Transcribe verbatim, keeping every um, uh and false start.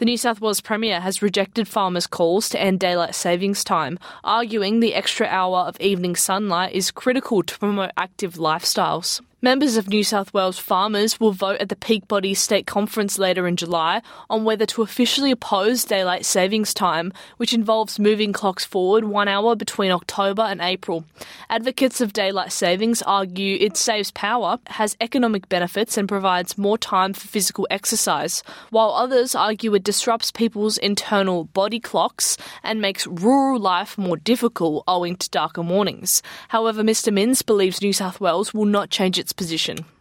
The New South Wales Premier has rejected farmers' calls to end daylight savings time, arguing the extra hour of evening sunlight is critical to promote active lifestyles. Members of New South Wales farmers will vote at the Peak Body State Conference later in July on whether to officially oppose daylight savings time, which involves moving clocks forward one hour between October and April. Advocates of daylight savings argue it saves power, has economic benefits and provides more time for physical exercise, while others argue it disrupts people's internal body clocks and makes rural life more difficult owing to darker mornings. However, Mr Minns believes New South Wales will not change its position.